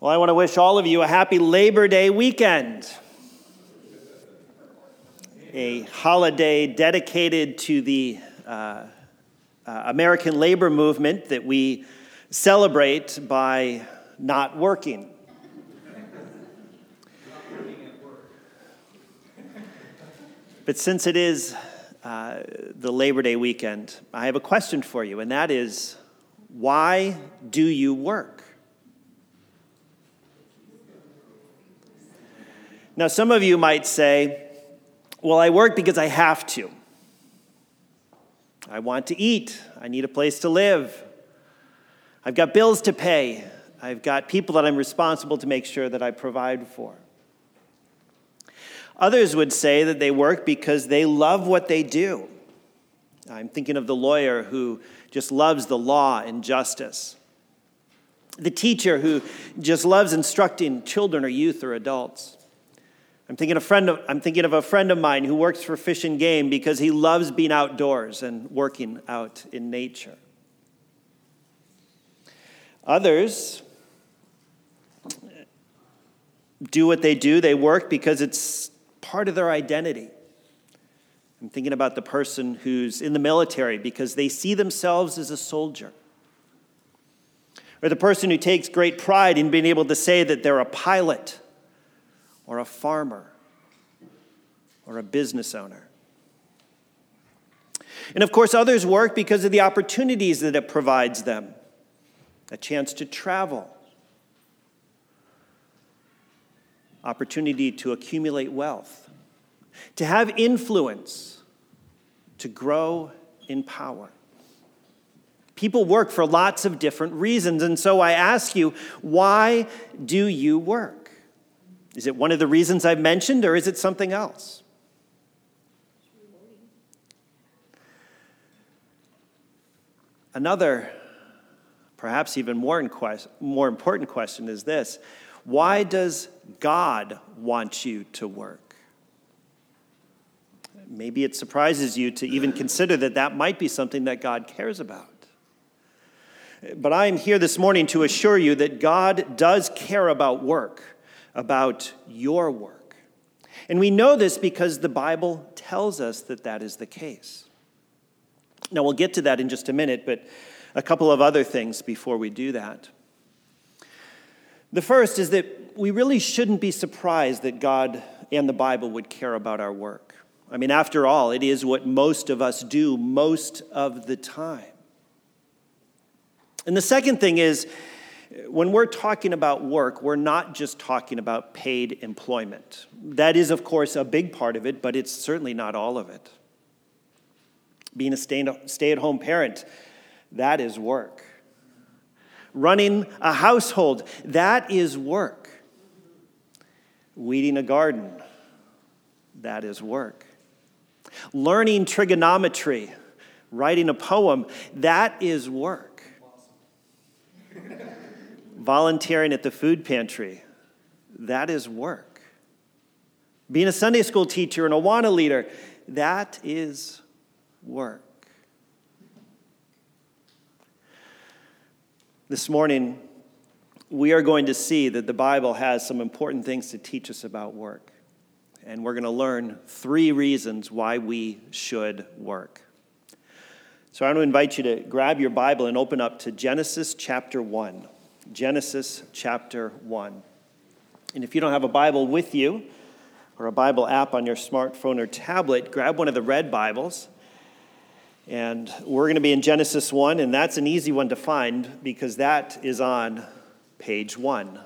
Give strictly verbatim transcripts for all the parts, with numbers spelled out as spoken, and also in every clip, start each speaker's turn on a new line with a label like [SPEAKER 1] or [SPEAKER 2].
[SPEAKER 1] Well, I want to wish all of you a happy Labor Day weekend, a holiday dedicated to the uh, uh, American labor movement that we celebrate by not working. But since it is uh, the Labor Day weekend, I have a question for you, and that is, why do you work? Now, some of you might say, well, I work because I have to. I want to eat. I need a place to live. I've got bills to pay. I've got people that I'm responsible to make sure that I provide for. Others would say that they work because they love what they do. I'm thinking of the lawyer who just loves the law and justice. The teacher who just loves instructing children or youth or adults. I'm thinking, a friend of, I'm thinking of a friend of mine who works for Fish and Game because he loves being outdoors and working out in nature. Others do what they do. They work because it's part of their identity. I'm thinking about the person who's in the military because they see themselves as a soldier. Or the person who takes great pride in being able to say that they're a pilot or a farmer, or a business owner. And of course, others work because of the opportunities that it provides them. A chance to travel. Opportunity to accumulate wealth. To have influence. To grow in power. People work for lots of different reasons, and so I ask you, why do you work? Is it one of the reasons I've mentioned, or is it something else? Another, perhaps even more, inquest- more important question is this: why does God want you to work? Maybe it surprises you to even consider that that might be something that God cares about. But I am here this morning to assure you that God does care about work. About your work. And we know this because the Bible tells us that that is the case. Now, we'll get to that in just a minute, but a couple of other things before we do that. The first is that we really shouldn't be surprised that God and the Bible would care about our work. I mean, after all, it is what most of us do most of the time. And the second thing is, when we're talking about work, we're not just talking about paid employment. That is, of course, a big part of it, but it's certainly not all of it. Being a stay-at-home parent, that is work. Running a household, that is work. Weeding a garden, that is work. Learning trigonometry, writing a poem, that is work. Volunteering at the food pantry, that is work. Being a Sunday school teacher and a Awana leader, that is work. This morning, we are going to see that the Bible has some important things to teach us about work. And we're going to learn three reasons why we should work. So I want to invite you to grab your Bible and open up to Genesis chapter one. Genesis chapter one. And if you don't have a Bible with you, or a Bible app on your smartphone or tablet, grab one of the red Bibles. And we're going to be in Genesis one, and that's an easy one to find because that is on page one.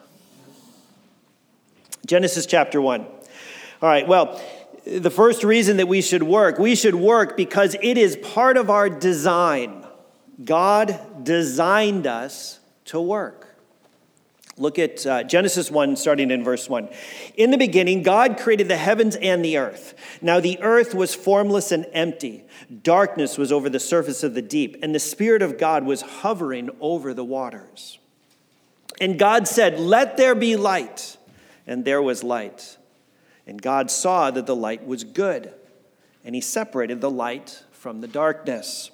[SPEAKER 1] Genesis chapter one. All right, well, the first reason that we should work, we should work because it is part of our design. God designed us to work. Look at uh, Genesis one, starting in verse one. In the beginning, God created the heavens and the earth. Now the earth was formless and empty. Darkness was over the surface of the deep, and the Spirit of God was hovering over the waters. And God said, "Let there be light." And there was light. And God saw that the light was good, and he separated the light from the darkness.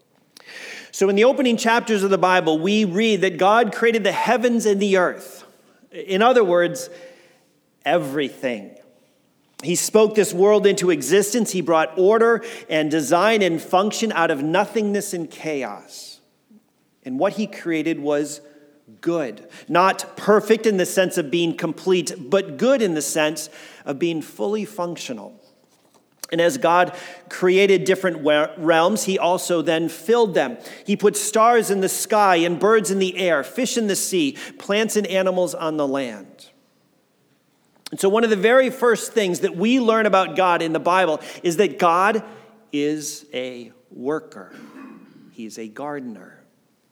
[SPEAKER 1] So in the opening chapters of the Bible, we read that God created the heavens and the earth. In other words, everything. He spoke this world into existence. He brought order and design and function out of nothingness and chaos. And what he created was good. Not perfect in the sense of being complete, but good in the sense of being fully functional. And as God created different realms, he also then filled them. He put stars in the sky and birds in the air, fish in the sea, plants and animals on the land. And so one of the very first things that we learn about God in the Bible is that God is a worker. He's a gardener.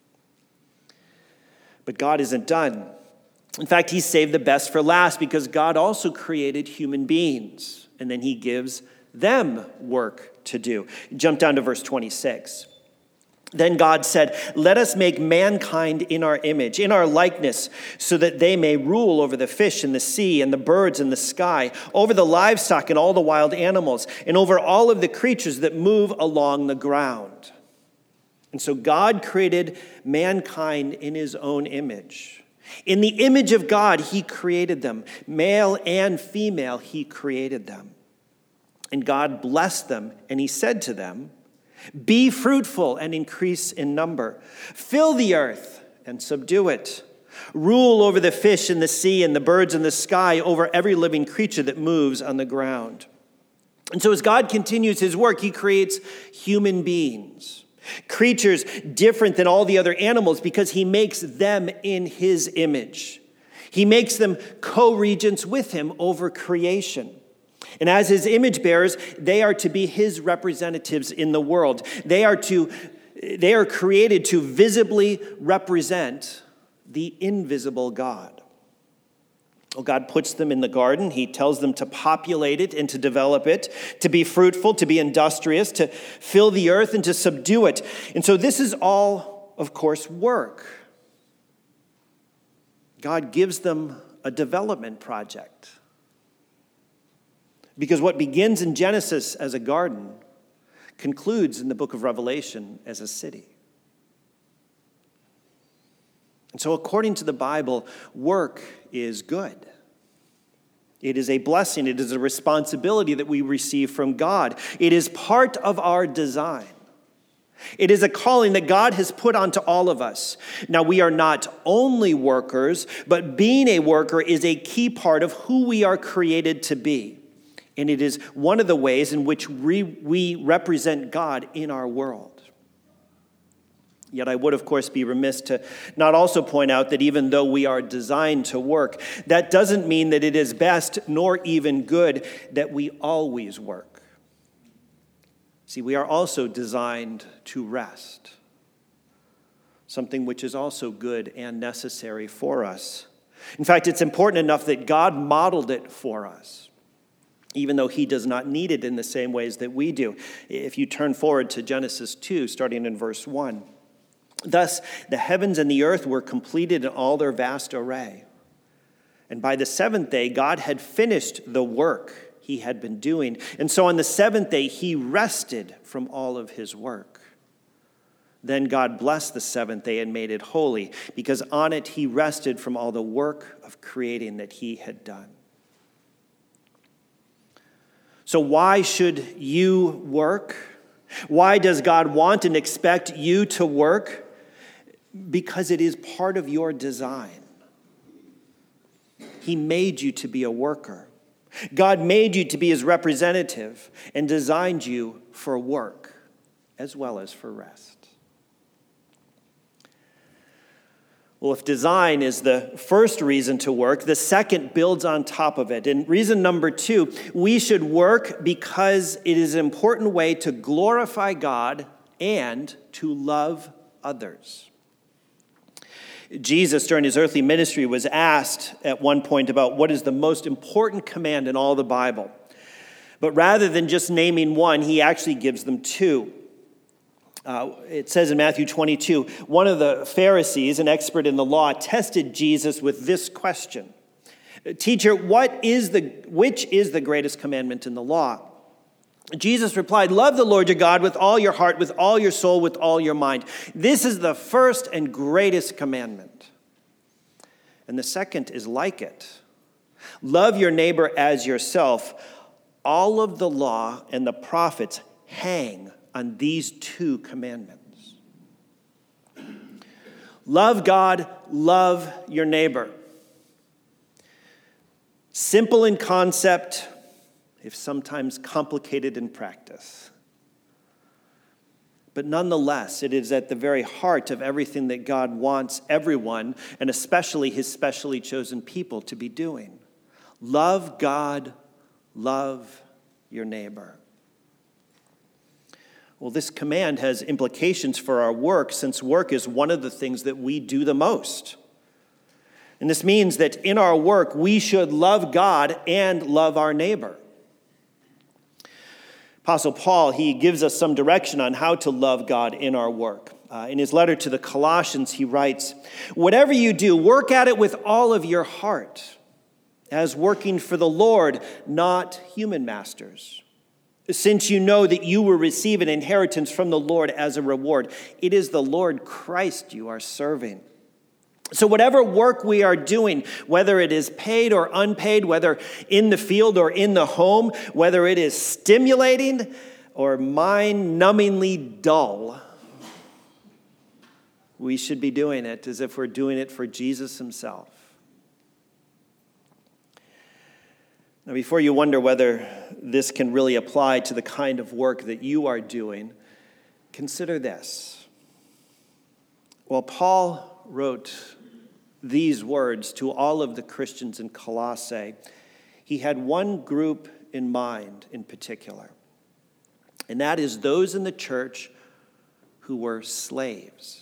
[SPEAKER 1] But God isn't done. In fact, he saved the best for last because God also created human beings. And then he gives them work to do. Jump down to verse twenty-six. Then God said, "Let us make mankind in our image, in our likeness, so that they may rule over the fish in the sea and the birds in the sky, over the livestock and all the wild animals, and over all of the creatures that move along the ground." And so God created mankind in his own image. In the image of God, he created them. Male and female, he created them. And God blessed them, and he said to them, "Be fruitful and increase in number. Fill the earth and subdue it. Rule over the fish in the sea and the birds in the sky, over every living creature that moves on the ground." And so as God continues his work, he creates human beings, creatures different than all the other animals because he makes them in his image. He makes them co-regents with him over creation. And as his image bearers, they are to be his representatives in the world. They are to, they are created to visibly represent the invisible God. Well, God puts them in the garden. He tells them to populate it and to develop it, to be fruitful, to be industrious, to fill the earth and to subdue it. And so this is all, of course, work. God gives them a development project. Because what begins in Genesis as a garden concludes in the book of Revelation as a city. And so according to the Bible, work is good. It is a blessing. It is a responsibility that we receive from God. It is part of our design. It is a calling that God has put onto all of us. Now, we are not only workers, but being a worker is a key part of who we are created to be. And it is one of the ways in which we, we represent God in our world. Yet I would, of course, be remiss to not also point out that even though we are designed to work, that doesn't mean that it is best nor even good that we always work. See, we are also designed to rest, something which is also good and necessary for us. In fact, it's important enough that God modeled it for us, even though he does not need it in the same ways that we do. If you turn forward to Genesis two, starting in verse one. "Thus the heavens and the earth were completed in all their vast array. And by the seventh day, God had finished the work he had been doing. And so on the seventh day, he rested from all of his work. Then God blessed the seventh day and made it holy, because on it he rested from all the work of creating that he had done." So why should you work? Why does God want and expect you to work? Because it is part of your design. He made you to be a worker. God made you to be his representative and designed you for work as well as for rest. Well, if design is the first reason to work, the second builds on top of it. And reason number two, we should work because it is an important way to glorify God and to love others. Jesus, during his earthly ministry, was asked at one point about what is the most important command in all the Bible. But rather than just naming one, he actually gives them two. Uh, it says in Matthew twenty-two, one of the Pharisees, an expert in the law, tested Jesus with this question. "Teacher, what is the which is the greatest commandment in the law?" Jesus replied, "Love the Lord your God with all your heart, with all your soul, with all your mind. This is the first and greatest commandment. And the second is like it. Love your neighbor as yourself. All of the law and the prophets hang on these two commandments. Love God, love your neighbor. Simple in concept, if sometimes complicated in practice. But nonetheless, it is at the very heart of everything that God wants everyone, and especially his specially chosen people, to be doing. Love God, love your neighbor. Well, this command has implications for our work, since work is one of the things that we do the most. And this means that in our work, we should love God and love our neighbor. Apostle Paul, he gives us some direction on how to love God in our work. Uh, in his letter to the Colossians, he writes, "Whatever you do, work at it with all of your heart, as working for the Lord, not human masters. Since you know that you will receive an inheritance from the Lord as a reward, it is the Lord Christ you are serving." So whatever work we are doing, whether it is paid or unpaid, whether in the field or in the home, whether it is stimulating or mind-numbingly dull, we should be doing it as if we're doing it for Jesus himself. Now, before you wonder whether this can really apply to the kind of work that you are doing, consider this. While Paul wrote these words to all of the Christians in Colossae, he had one group in mind in particular, and that is those in the church who were slaves.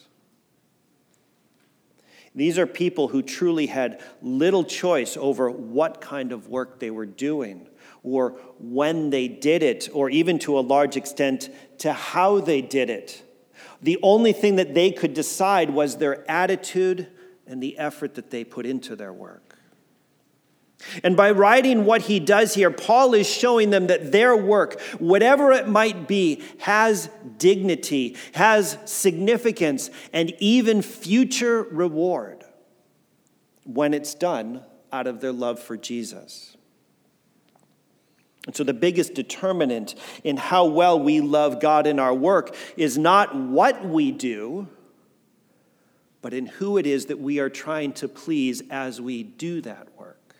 [SPEAKER 1] These are people who truly had little choice over what kind of work they were doing, or when they did it, or even to a large extent to how they did it. The only thing that they could decide was their attitude and the effort that they put into their work. And by writing what he does here, Paul is showing them that their work, whatever it might be, has dignity, has significance, and even future reward when it's done out of their love for Jesus. And so the biggest determinant in how well we love God in our work is not what we do, but in who it is that we are trying to please as we do that work.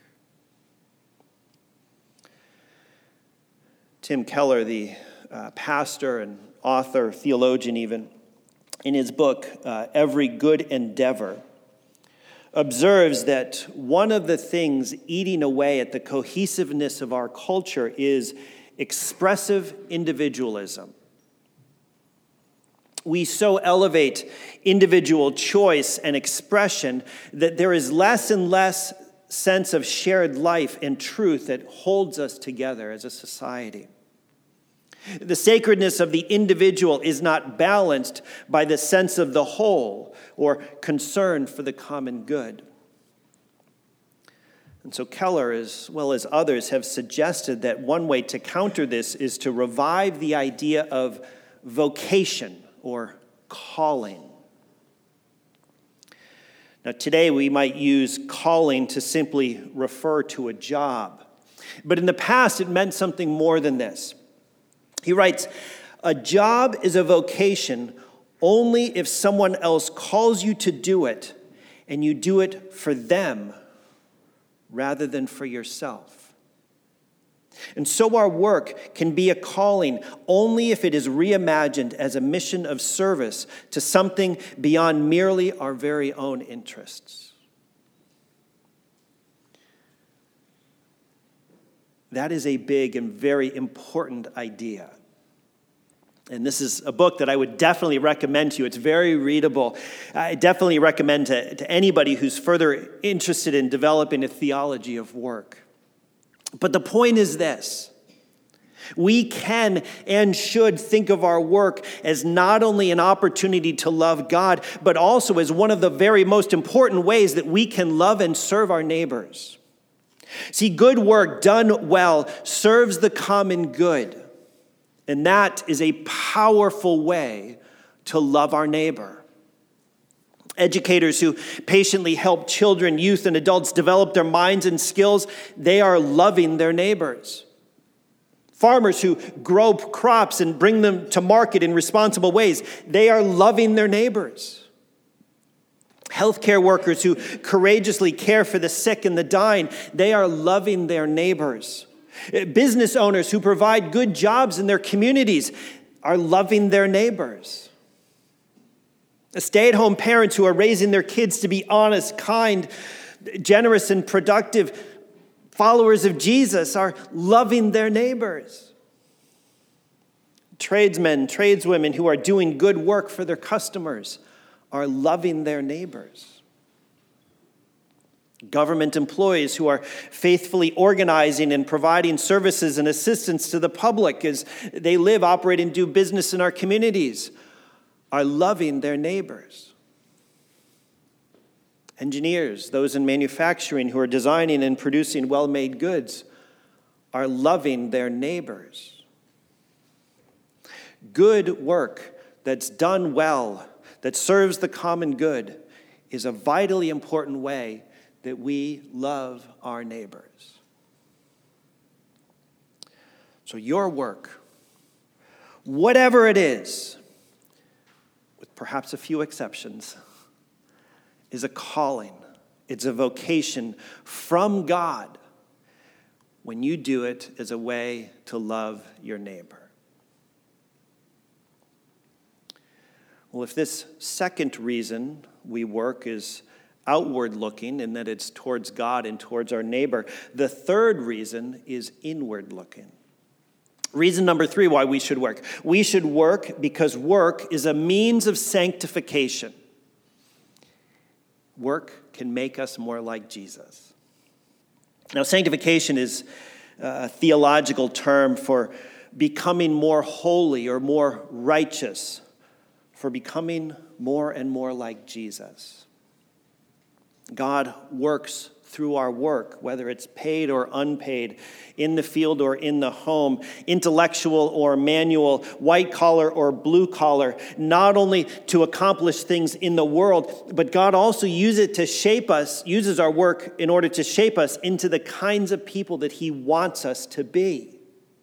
[SPEAKER 1] Tim Keller, the uh, pastor and author, theologian even, in his book, uh, Every Good Endeavor, observes that one of the things eating away at the cohesiveness of our culture is expressive individualism. We so elevate individual choice and expression that there is less and less sense of shared life and truth that holds us together as a society. The sacredness of the individual is not balanced by the sense of the whole or concern for the common good. And so Keller, as well as others, have suggested that one way to counter this is to revive the idea of vocation or calling. Now, today we might use calling to simply refer to a job. But in the past, it meant something more than this. He writes, "A job is a vocation only if someone else calls you to do it, and you do it for them rather than for yourself. And so our work can be a calling only if it is reimagined as a mission of service to something beyond merely our very own interests." That is a big and very important idea. And this is a book that I would definitely recommend to you. It's very readable. I definitely recommend to, to anybody who's further interested in developing a theology of work. But the point is this: we can and should think of our work as not only an opportunity to love God, but also as one of the very most important ways that we can love and serve our neighbors. See, good work done well serves the common good, and that is a powerful way to love our neighbor. Educators who patiently help children, youth, and adults develop their minds and skills, they are loving their neighbors. Farmers who grow crops and bring them to market in responsible ways, they are loving their neighbors. Healthcare workers who courageously care for the sick and the dying, they are loving their neighbors. Business owners who provide good jobs in their communities are loving their neighbors. Stay-at-home parents who are raising their kids to be honest, kind, generous, and productive followers of Jesus are loving their neighbors. Tradesmen, tradeswomen who are doing good work for their customers are loving their neighbors. Government employees who are faithfully organizing and providing services and assistance to the public as they live, operate, and do business in our communities are loving their neighbors. Engineers, those in manufacturing who are designing and producing well-made goods, are loving their neighbors. Good work that's done well, that serves the common good, is a vitally important way that we love our neighbors. So your work, whatever it is, with perhaps a few exceptions, is a calling. It's a vocation from God when you do it as a way to love your neighbor. Well, if this second reason we work is outward looking and that it's towards God and towards our neighbor, the third reason is inward looking. Reason number three why we should work. We should work because work is a means of sanctification. Work can make us more like Jesus. Now, sanctification is a theological term for becoming more holy or more righteous, for becoming more and more like Jesus. God works through our work, whether it's paid or unpaid, in the field or in the home, intellectual or manual, white collar or blue collar, not only to accomplish things in the world, but God also uses it to shape us, uses our work in order to shape us into the kinds of people that he wants us to be.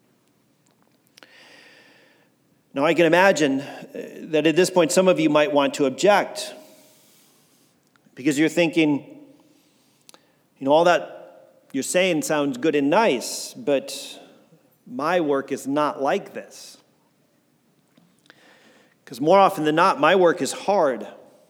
[SPEAKER 1] Now, I can imagine that at this point, some of you might want to object because you're thinking, you know, all that you're saying sounds good and nice, but my work is not like this. Because more often than not, my work is hard,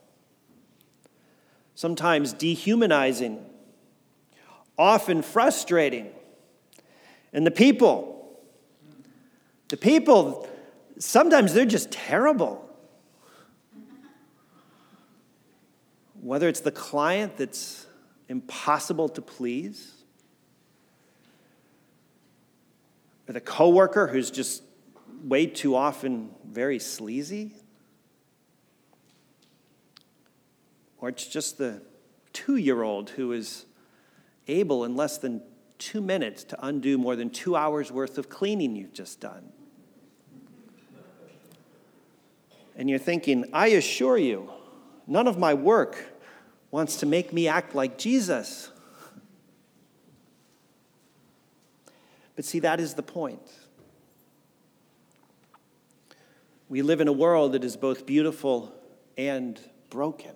[SPEAKER 1] sometimes dehumanizing, often frustrating. And the people, the people, sometimes they're just terrible. Whether it's the client that's impossible to please, or the coworker who's just way too often very sleazy, or it's just the two-year-old who is able in less than two minutes to undo more than two hours worth of cleaning you've just done. And you're thinking, I assure you, none of my work wants to make me act like Jesus. But see, that is the point. We live in a world that is both beautiful and broken.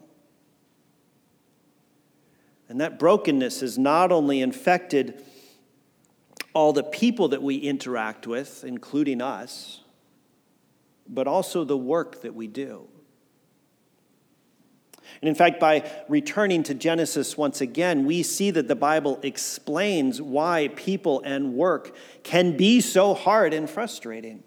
[SPEAKER 1] And that brokenness has not only infected all the people that we interact with, including us, but also the work that we do. And in fact, by returning to Genesis once again, we see that the Bible explains why people and work can be so hard and frustrating.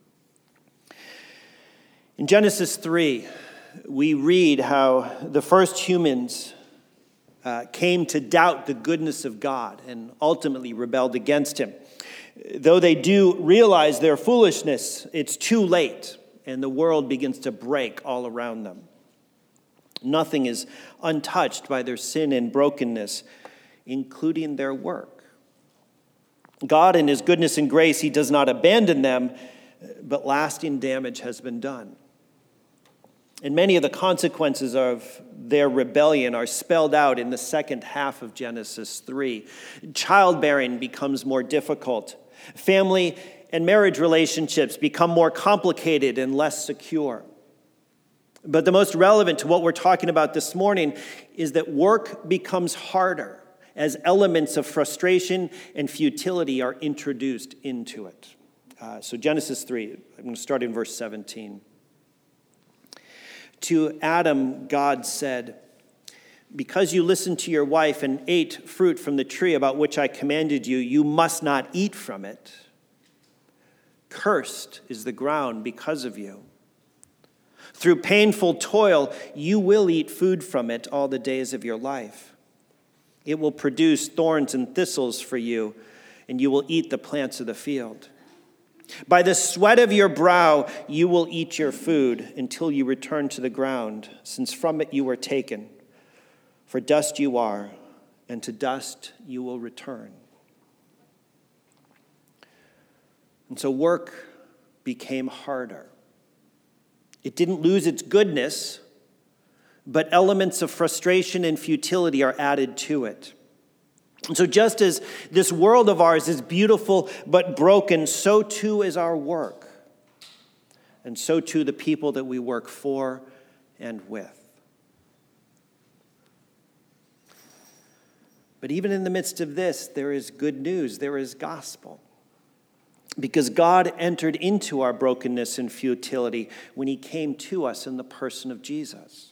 [SPEAKER 1] In Genesis three, we read how the first humans uh, came to doubt the goodness of God and ultimately rebelled against him. Though they do realize their foolishness, it's too late, and the world begins to break all around them. Nothing is untouched by their sin and brokenness, including their work. God, in his goodness and grace, he does not abandon them, but lasting damage has been done. And many of the consequences of their rebellion are spelled out in the second half of Genesis three. Childbearing becomes more difficult. Family and marriage relationships become more complicated and less secure. But the most relevant to what we're talking about this morning is that work becomes harder as elements of frustration and futility are introduced into it. Uh, so Genesis three, I'm going to start in verse seventeen. To Adam, God said, "Because you listened to your wife and ate fruit from the tree about which I commanded you, you must not eat from it. Cursed is the ground because of you. Through painful toil, you will eat food from it all the days of your life. It will produce thorns and thistles for you, and you will eat the plants of the field. By the sweat of your brow, you will eat your food until you return to the ground, since from it you were taken. For dust you are, and to dust you will return." And so work became harder. It didn't lose its goodness, but elements of frustration and futility are added to it. And so just as this world of ours is beautiful but broken, so too is our work. And so too the people that we work for and with. But even in the midst of this, there is good news, there is gospel. Because God entered into our brokenness and futility when he came to us in the person of Jesus.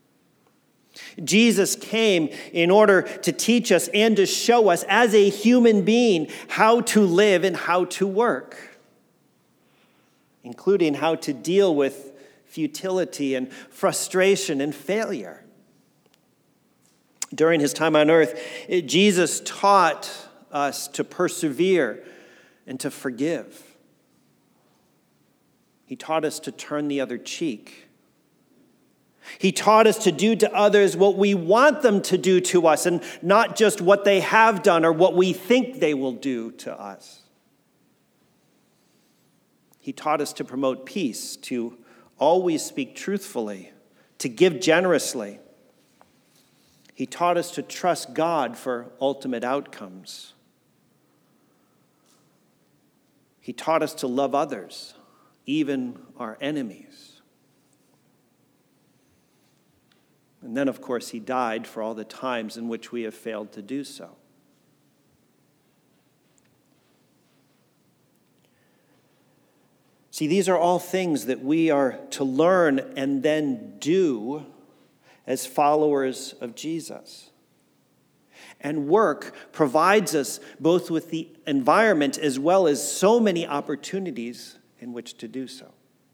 [SPEAKER 1] Jesus came in order to teach us and to show us as a human being how to live and how to work, including how to deal with futility and frustration and failure. During his time on earth, Jesus taught us to persevere and to forgive. He taught us to turn the other cheek. He taught us to do to others what we want them to do to us, and not just what they have done or what we think they will do to us. He taught us to promote peace, to always speak truthfully, to give generously. He taught us to trust God for ultimate outcomes. He taught us to love others, even our enemies. And then, of course, he died for all the times in which we have failed to do so. See, these are all things that we are to learn and then do as followers of Jesus. And work provides us both with the environment as well as so many opportunities in which to do so.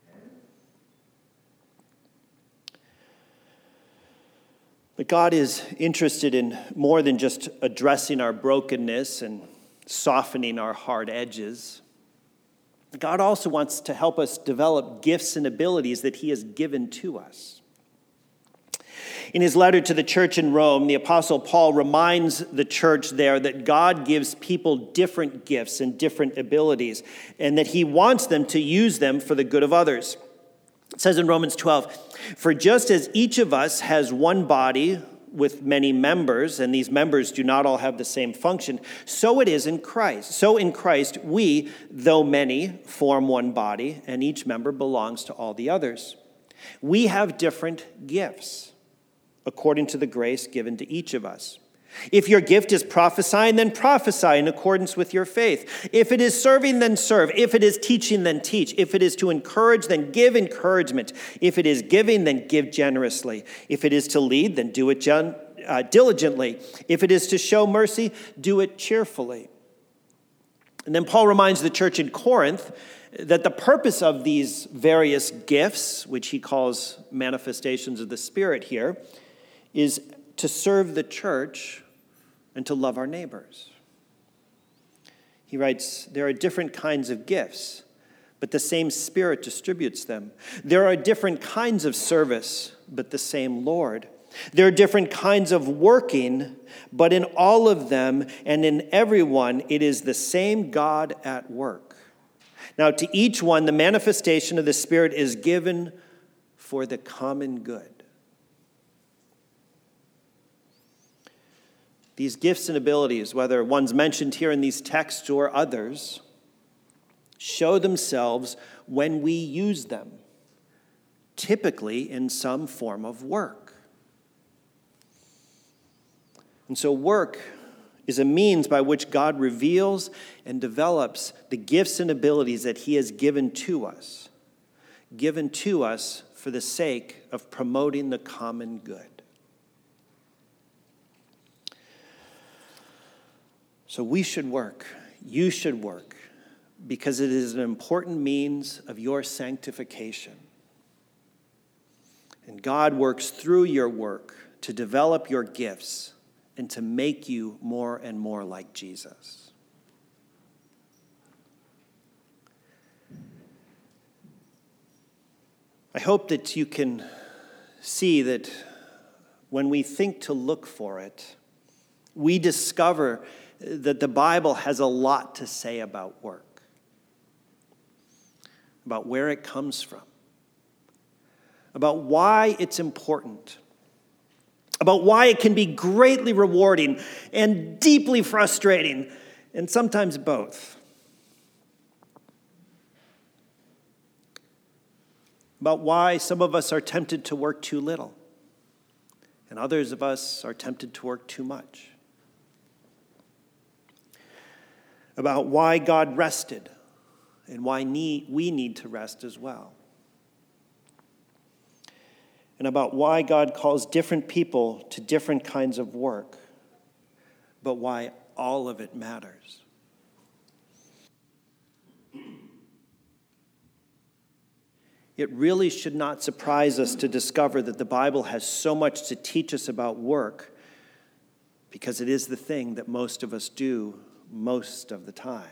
[SPEAKER 1] But God is interested in more than just addressing our brokenness and softening our hard edges. God also wants to help us develop gifts and abilities that he has given to us. In his letter to the church in Rome, the Apostle Paul reminds the church there that God gives people different gifts and different abilities, and that he wants them to use them for the good of others. It says in Romans twelve, "For just as each of us has one body with many members, and these members do not all have the same function, so it is in Christ. So in Christ, we, though many, form one body, and each member belongs to all the others. We have different gifts, according to the grace given to each of us. If your gift is prophesying, then prophesy in accordance with your faith. If it is serving, then serve. If it is teaching, then teach. If it is to encourage, then give encouragement. If it is giving, then give generously. If it is to lead, then do it gen- uh, diligently. If it is to show mercy, do it cheerfully." And then Paul reminds the church in Corinth that the purpose of these various gifts, which he calls manifestations of the Spirit here, is to serve the church and to love our neighbors. He writes, "There are different kinds of gifts, but the same Spirit distributes them. There are different kinds of service, but the same Lord. There are different kinds of working, but in all of them and in everyone, it is the same God at work. Now to each one, the manifestation of the Spirit is given for for the common good. These gifts and abilities, whether ones mentioned here in these texts or others, show themselves when we use them, typically in some form of work. And so work is a means by which God reveals and develops the gifts and abilities that he has given to us, given to us for the sake of promoting the common good. So we should work, you should work, because it is an important means of your sanctification. And God works through your work to develop your gifts and to make you more and more like Jesus. I hope that you can see that when we think to look for it, we discover that the Bible has a lot to say about work, about where it comes from, about why it's important, about why it can be greatly rewarding and deeply frustrating, and sometimes both. About why some of us are tempted to work too little, and others of us are tempted to work too much. About why God rested and why need, we need to rest as well. And about why God calls different people to different kinds of work, but why all of it matters. It really should not surprise us to discover that the Bible has so much to teach us about work, because it is the thing that most of us do most of the time.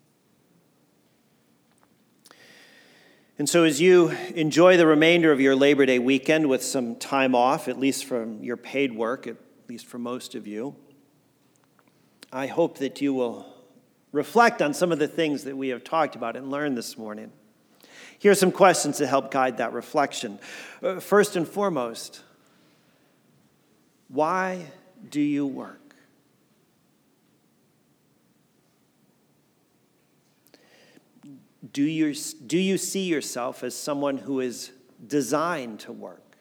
[SPEAKER 1] And so as you enjoy the remainder of your Labor Day weekend with some time off, at least from your paid work, at least for most of you, I hope that you will reflect on some of the things that we have talked about and learned this morning. Here are some questions to help guide that reflection. Uh, first and foremost, why do you work? Do you, do you see yourself as someone who is designed to work?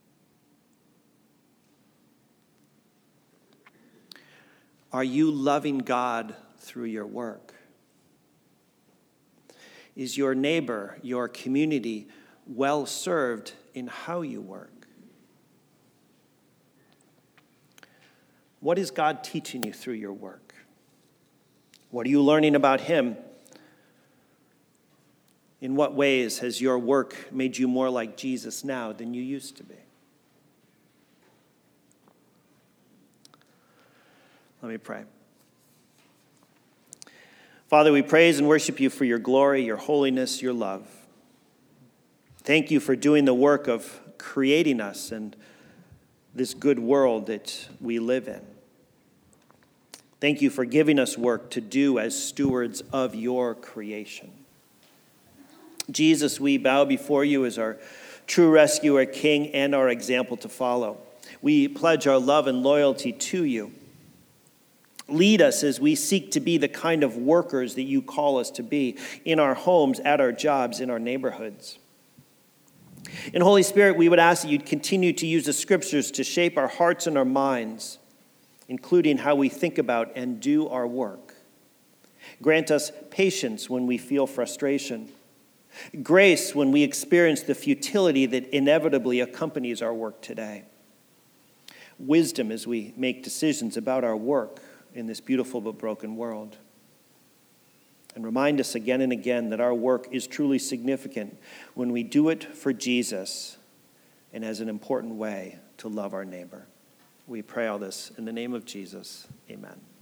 [SPEAKER 1] Are you loving God through your work? Is your neighbor, your community, well served in how you work? What is God teaching you through your work? What are you learning about him? In what ways has your work made you more like Jesus now than you used to be? Let me pray. Father, we praise and worship you for your glory, your holiness, your love. Thank you for doing the work of creating us and this good world that we live in. Thank you for giving us work to do as stewards of your creation. Jesus, we bow before you as our true rescuer, King, and our example to follow. We pledge our love and loyalty to you. Lead us as we seek to be the kind of workers that you call us to be in our homes, at our jobs, in our neighborhoods. And Holy Spirit, we would ask that you'd continue to use the scriptures to shape our hearts and our minds, including how we think about and do our work. Grant us patience when we feel frustration, grace when we experience the futility that inevitably accompanies our work today, wisdom as we make decisions about our work in this beautiful but broken world. And remind us again and again that our work is truly significant when we do it for Jesus and as an important way to love our neighbor. We pray all this in the name of Jesus. Amen.